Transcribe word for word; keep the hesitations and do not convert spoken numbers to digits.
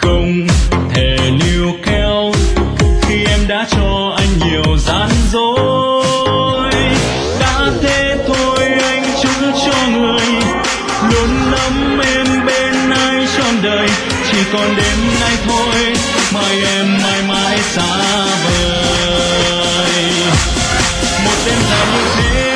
không thể níu kéo khi em đã cho anh nhiều gian dối. Đã thế thôi anh chúc cho người luôn nắm em bên ai trọn đời, chỉ còn đêm nay thôi mai em mãi mãi xa vời. Một đêm dài như thế